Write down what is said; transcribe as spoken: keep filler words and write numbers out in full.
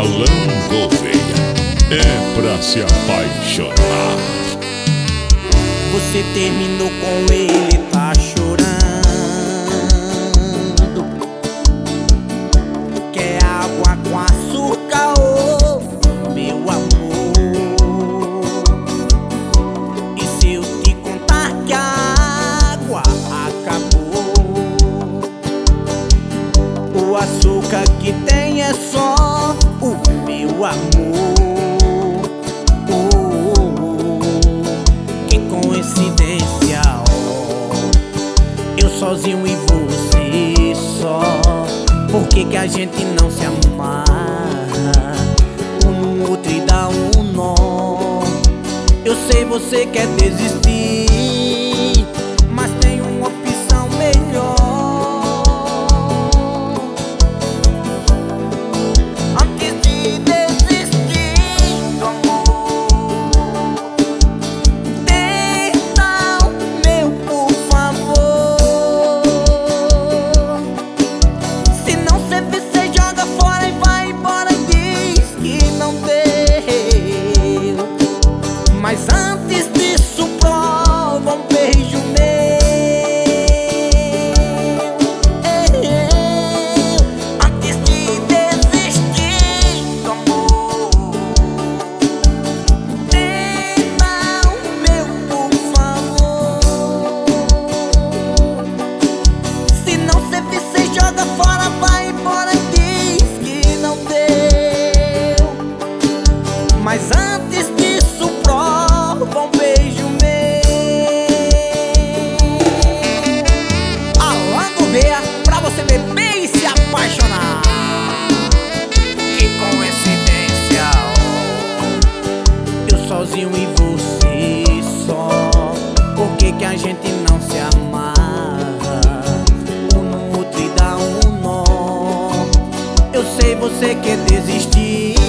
Alan Gouveia, é pra se apaixonar. Você terminou com ele, tá chorando. Quer água com açúcar, oh, meu amor. E se eu te contar que a água acabou, o açúcar que tem é só o meu amor. Coincidência, oh, eu sozinho e você só. Por que que a gente não se amarra um no outro e dá um nó? Eu sei você quer desistir, mas tem uma opção melhor. Antes de desistir do amor, mas antes disso prova um beijo meu. Antes de desistir do amor, tenta o meu, por favor. Se não servir, cê joga fora, vai embora, diz que não deu. Mas antes disso prova um beijo meu. Alan Gouveia, pra você beber e se apaixonar. Que coincidência, oh, eu sozinho e você só. Por que que a gente não se amarra um no outro e dá um nó? Eu sei você quer desistir,